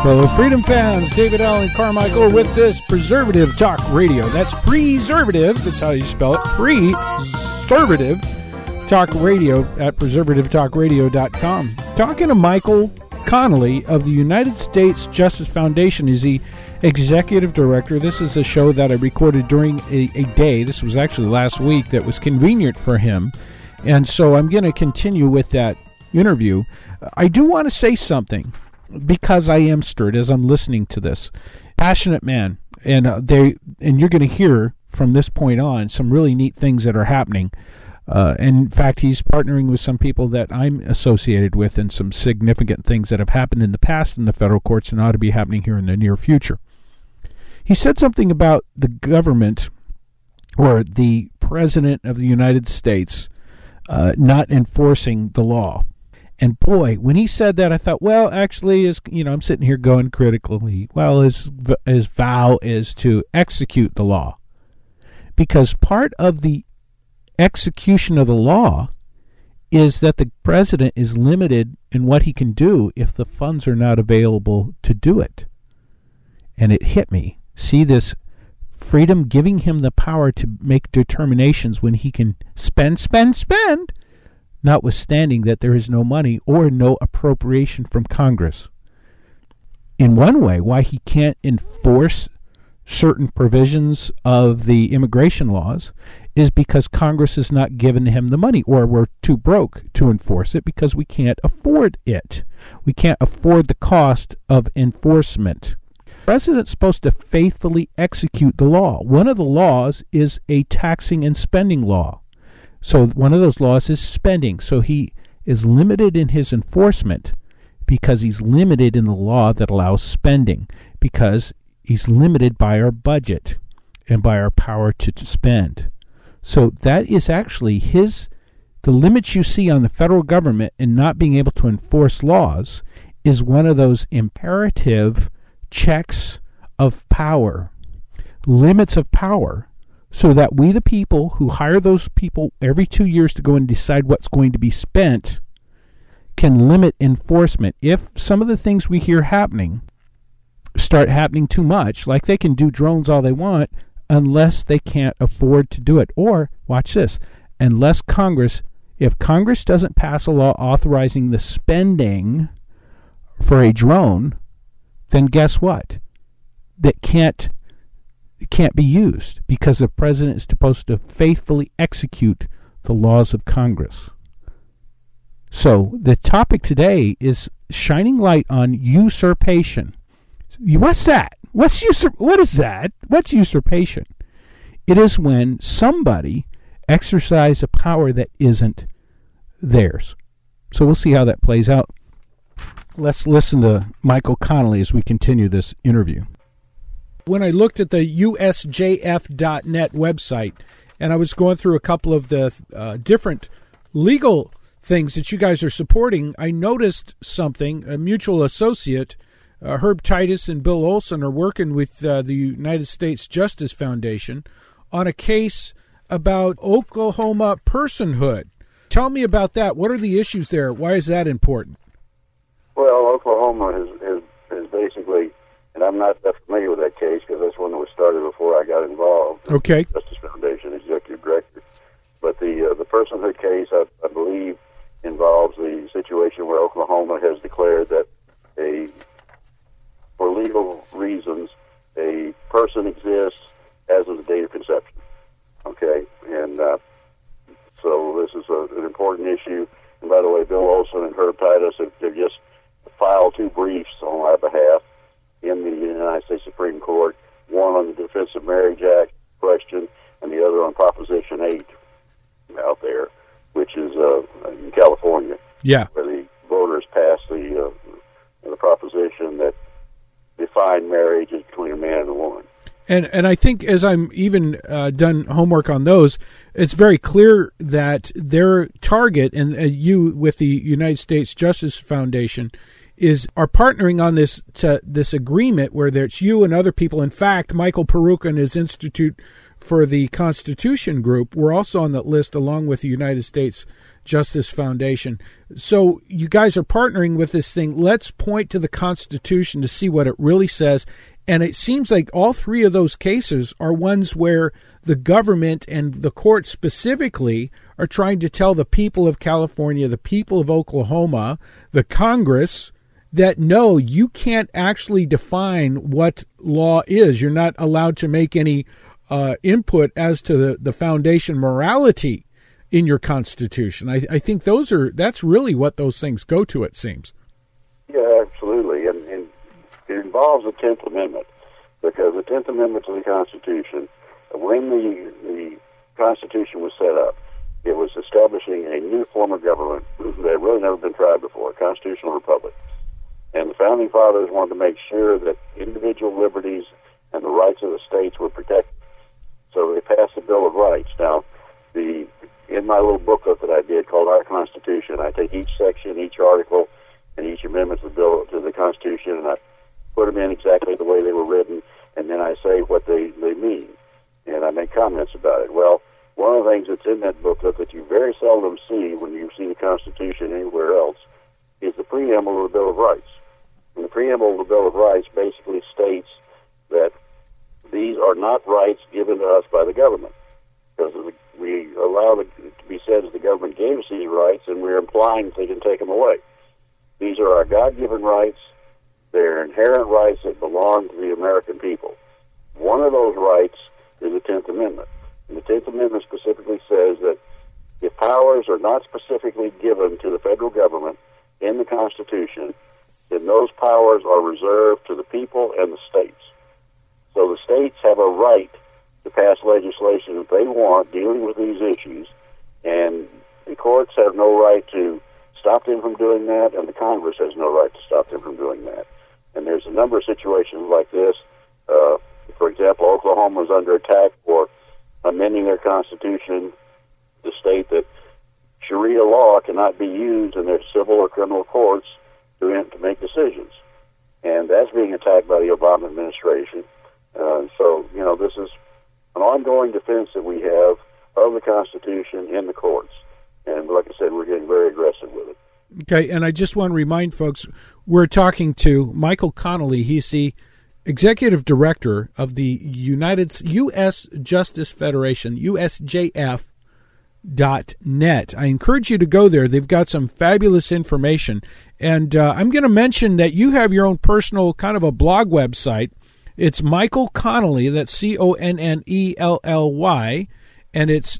Fellow Freedom fans, David Allen Carmichael with this Preservative Talk Radio. That's preservative, that's how you spell it, preservative Talk Radio at preservativetalkradio.com. Talking to Michael Connolly of the United States Justice Foundation. Is the executive director. This is a show that I recorded during a day, this was actually last week, that was convenient for him. And so I'm going to continue with that interview. I do want to say something, because I am stirred as I'm listening to this. Passionate man, and you're going to hear from this point on some really neat things that are happening. And in fact, he's partnering with some people that I'm associated with, and some significant things that have happened in the past in the federal courts and ought to be happening here in the near future. He said something about the government, or the President of the United States, not enforcing the law. And boy, when he said that, I thought, well, actually, I'm sitting here going critically, well, his vow is to execute the law. Because part of the execution of the law is that the president is limited in what he can do if the funds are not available to do it. And it hit me. See this freedom giving him the power to make determinations when he can spend, notwithstanding that there is no money or no appropriation from Congress. In one way, why he can't enforce certain provisions of the immigration laws is because Congress has not given him the money, or we're too broke to enforce it because we can't afford it. We can't afford the cost of enforcement. The president's supposed to faithfully execute the law. One of the laws is a taxing and spending law. So one of those laws is spending. So he is limited in his enforcement because he's limited in the law that allows spending, because he's limited by our budget and by our power to spend. So that is actually the limits you see on the federal government in not being able to enforce laws is one of those imperative checks of power, limits of power, so that we, the people who hire those people every 2 years to go and decide what's going to be spent, can limit enforcement. If some of the things we hear happening start happening too much, like they can do drones all they want, unless they can't afford to do it. Or, watch this, if Congress doesn't pass a law authorizing the spending for a drone, then guess what? It can't be used, because the president is supposed to faithfully execute the laws of Congress. So the topic today is shining light on usurpation. What's that? What is that? What's usurpation? It is when somebody exercises a power that isn't theirs. So we'll see how that plays out. Let's listen to Michael Connolly as we continue this interview. When I looked at the usjf.net website, and I was going through a couple of the different legal things that you guys are supporting, I noticed something. A mutual associate, Herb Titus and Bill Olson, are working with the United States Justice Foundation on a case about Oklahoma personhood. Tell me about that. What are the issues there? Why is that important? Well, Oklahoma has basically, and I'm not that familiar with that case because that's one that was started before I got involved. Okay. Justice Foundation Executive Director. But the personhood case, I believe, involves the situation where Oklahoma has declared that for legal reasons, a person exists as of the date of conception. Okay? And so this is an important issue. And by the way, Bill Olson and Herb Titus have just filed 2 briefs on our behalf in the United States Supreme Court, one on the Defense of Marriage Act question and the other on Proposition 8 out there, which is in California. Yeah. Where the voters passed the proposition that defined marriage as between a man and a woman. And I think as I'm even done homework on those, it's very clear that their target, and you with the United States Justice Foundation, are partnering on this agreement where there's you and other people. In fact, Michael Perouka and his institute for the Constitution Group. We're also on that list along with the United States Justice Foundation. So you guys are partnering with this thing. Let's point to the Constitution to see what it really says. And it seems like all three of those cases are ones where the government and the court specifically are trying to tell the people of California, the people of Oklahoma, the Congress, that no, you can't actually define what law is. You're not allowed to make any input as to the foundation morality in your Constitution. I think that's really what those things go to, it seems. Yeah, absolutely. And it involves the 10th Amendment, because the 10th Amendment to the Constitution, when the Constitution was set up, it was establishing a new form of government that had really never been tried before, a constitutional republic. And the Founding Fathers wanted to make sure that individual liberties and the rights of the states were protected. So they passed the Bill of Rights. Now, in my little booklet that I did called Our Constitution, I take each section, each article, and each amendment to the Constitution, and I put them in exactly the way they were written, and then I say what they mean, and I make comments about it. Well, one of the things that's in that booklet that you very seldom see when you see the Constitution anywhere else is the preamble of the Bill of Rights. And the preamble of the Bill of Rights basically states that these are not rights given to us by the government, because we allow it to be said that the government gave us these rights, and we're implying that they can take them away. These are our God-given rights. They're inherent rights that belong to the American people. One of those rights is the 10th Amendment. And the 10th Amendment specifically says that if powers are not specifically given to the federal government in the Constitution, then those powers are reserved to the people and the states. So the states have a right to pass legislation that they want dealing with these issues, and the courts have no right to stop them from doing that, and the Congress has no right to stop them from doing that. And there's a number of situations like this. For example, Oklahoma was under attack for amending their constitution to state that Sharia law cannot be used in their civil or criminal courts to make decisions. And that's being attacked by the Obama administration. So, this is an ongoing defense that we have of the Constitution in the courts. And like I said, we're getting very aggressive with it. Okay, and I just want to remind folks, we're talking to Michael Connolly. He's the executive director of the U.S. Justice Federation, USJF.net. I encourage you to go there. They've got some fabulous information. And I'm going to mention that you have your own personal kind of a blog website. It's Michael Connolly, that's Connelly, and it's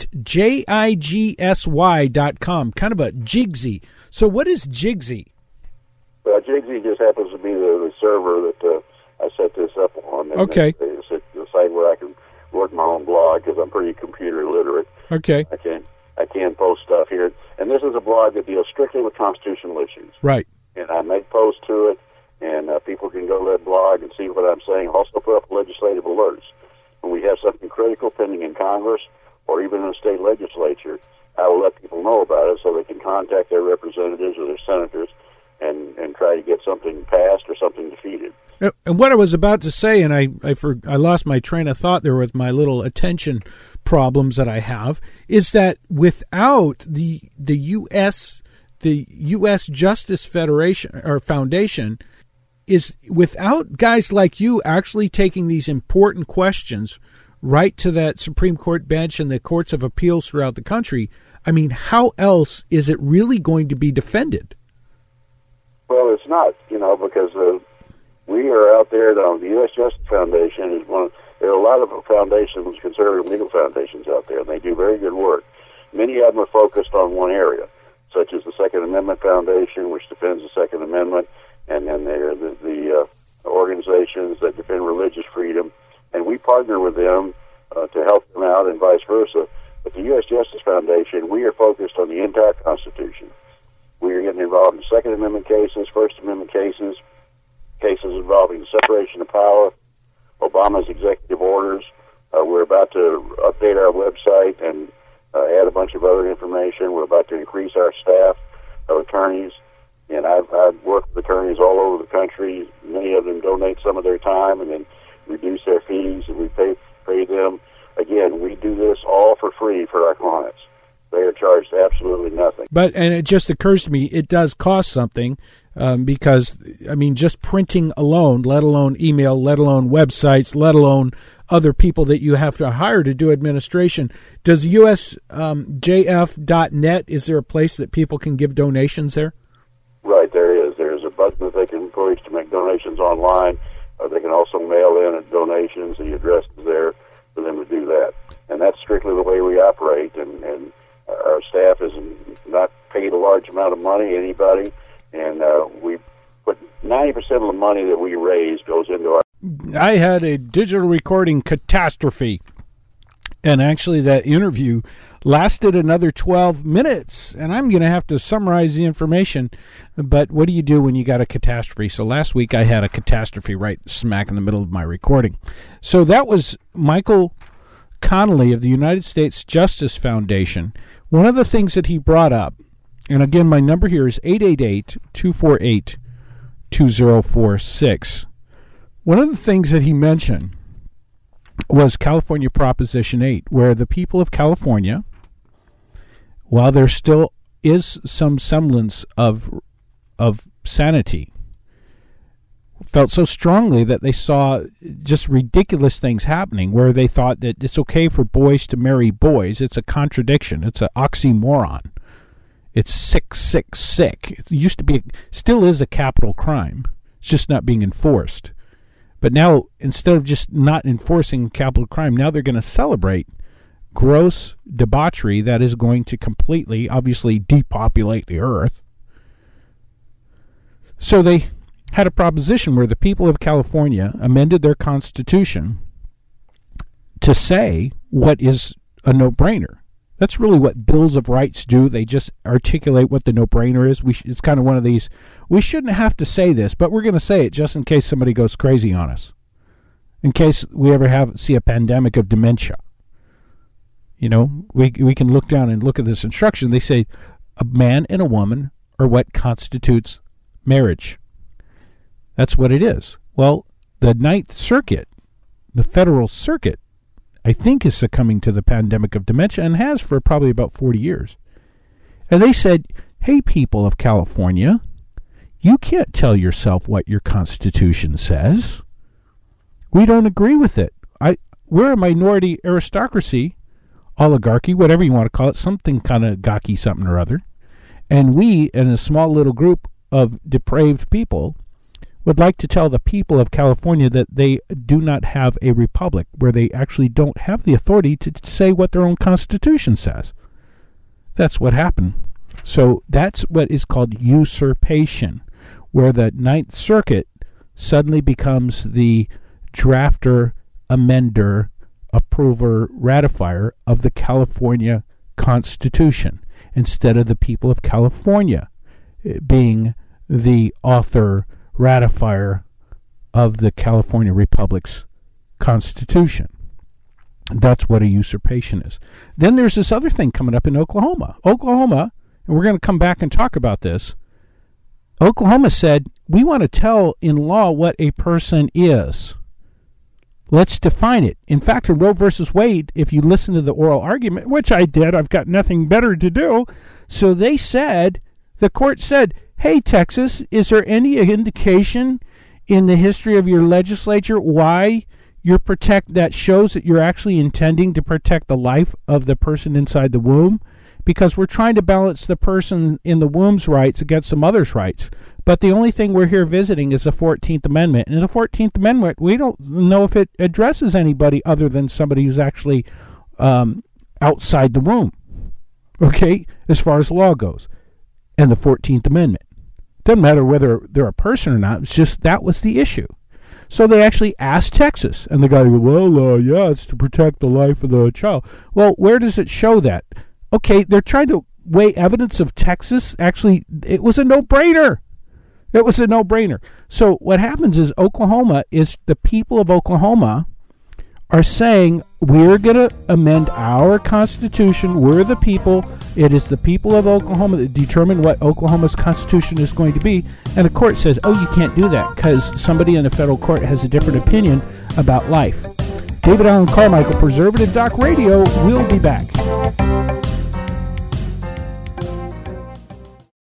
.jigsy.com, kind of a Jigsy. So what is Jigsy? Jigsy just happens to be the server that I set this up on. Okay. It's the site where I can work my own blog because I'm pretty computer literate. Okay. I can post stuff here. And this is a blog that deals strictly with constitutional issues. Right. And I make posts to it, and people can go to that blog and see what I'm saying. Also put up legislative alerts. When we have something critical pending in Congress or even in the state legislature, I will let people know about it so they can contact their representatives or their senators and try to get something passed or something defeated. And what I was about to say, and I lost my train of thought there with my little attention problems that I have, is that without the U.S. Justice Federation or Foundation, is without guys like you actually taking these important questions right to that Supreme Court bench and the courts of appeals throughout the country, I mean, how else is it really going to be defended? Well, it's not, because we are out there. The U.S. Justice Foundation is there are a lot of foundations, conservative legal foundations out there, and they do very good work. Many of them are focused on one area, such as the Second Amendment Foundation, which defends the Second Amendment, and then there are the organizations that defend religious freedom, and we partner with them to help them out and vice versa. But the U.S. Justice Foundation, we are focused on the entire Constitution. We are getting involved in Second Amendment cases, First Amendment cases involving separation of power, Obama's executive orders. We're about to update our website and add a bunch of other information. We're about to increase our staff of attorneys, and I've worked with attorneys all over the country. Many of them donate some of their time and then reduce their fees, and we pay them again, we do this all for free for our clients. They are charged absolutely nothing. And it just occurs to me, it does cost something because, I mean, just printing alone, let alone email, let alone websites, let alone other people that you have to hire to do administration. Does USJF.net, is there a place that people can give donations there? Right, there is. There's a button that they can push to make donations online. They can also mail in donations. The address is there for them to do that. And that's strictly the way we operate. And our staff is not paid a large amount of money, anybody. And we put 90% of the money that we raise goes into our... I had a digital recording catastrophe. And actually that interview lasted another 12 minutes. And I'm going to have to summarize the information. But what do you do when you got a catastrophe? So last week I had a catastrophe right smack in the middle of my recording. So that was Michael Connolly of the United States Justice Foundation. One of the things that he brought up, and again, my number here is 888-248-2046. One of the things that he mentioned was California Proposition 8, where the people of California, while there still is some semblance of sanity, felt so strongly that they saw just ridiculous things happening where they thought that it's okay for boys to marry boys. It's a contradiction. It's an oxymoron. It's sick. It used to be, still is a capital crime. It's just not being enforced. But now, instead of just not enforcing capital crime, now they're going to celebrate gross debauchery that is going to completely, obviously, depopulate the earth. So they had a proposition where the people of California amended their constitution to say what is a no-brainer. That's really what bills of rights do. They just articulate what the no-brainer is. It's kind of one of these, we shouldn't have to say this, but we're going to say it just in case somebody goes crazy on us. In case we ever see a pandemic of dementia. You know, we can look down and look at this instruction. They say a man and a woman are what constitutes marriage. That's what it is. Well, the Ninth Circuit, the Federal Circuit, I think is succumbing to the pandemic of dementia and has for probably about 40 years. And they said, hey, people of California, you can't tell yourself what your Constitution says. We don't agree with it. We're a minority aristocracy, oligarchy, whatever you want to call it, something kind of gawky something or other. And we, in a small little group of depraved people, would like to tell the people of California that they do not have a republic, where they actually don't have the authority to say what their own constitution says. That's what happened. So that's what is called usurpation, where the Ninth Circuit suddenly becomes the drafter, amender, approver, ratifier of the California Constitution, instead of the people of California being the author, ratifier of the California Republic's Constitution. That's what a usurpation is. Then there's this other thing coming up in Oklahoma. Oklahoma, and we're going to come back and talk about this. Oklahoma said, we want to tell in law what a person is. Let's define it. In fact, in Roe versus Wade, if you listen to the oral argument, which I did, I've got nothing better to do. So they said, the court said, hey, Texas, is there any indication in the history of your legislature why that shows that you're actually intending to protect the life of the person inside the womb? Because we're trying to balance the person in the womb's rights against some others' rights. But the only thing we're here visiting is the 14th Amendment. And the 14th Amendment, we don't know if it addresses anybody other than somebody who's actually outside the womb. Okay? As far as law goes. And the 14th Amendment. Doesn't matter whether they're a person or not. It's just that was the issue. So they actually asked Texas. And the guy goes, well, yeah, it's to protect the life of the child. Well, where does it show that? Okay, they're trying to weigh evidence of Texas. Actually, it was a no-brainer. It was a no-brainer. So what happens is Oklahoma is the people of Oklahoma are saying, we're going to amend our Constitution. We're the people. It is the people of Oklahoma that determine what Oklahoma's Constitution is going to be. And the court says, oh, you can't do that because somebody in the federal court has a different opinion about life. David Allen Carmichael, Preservative Doc Radio. We'll be back.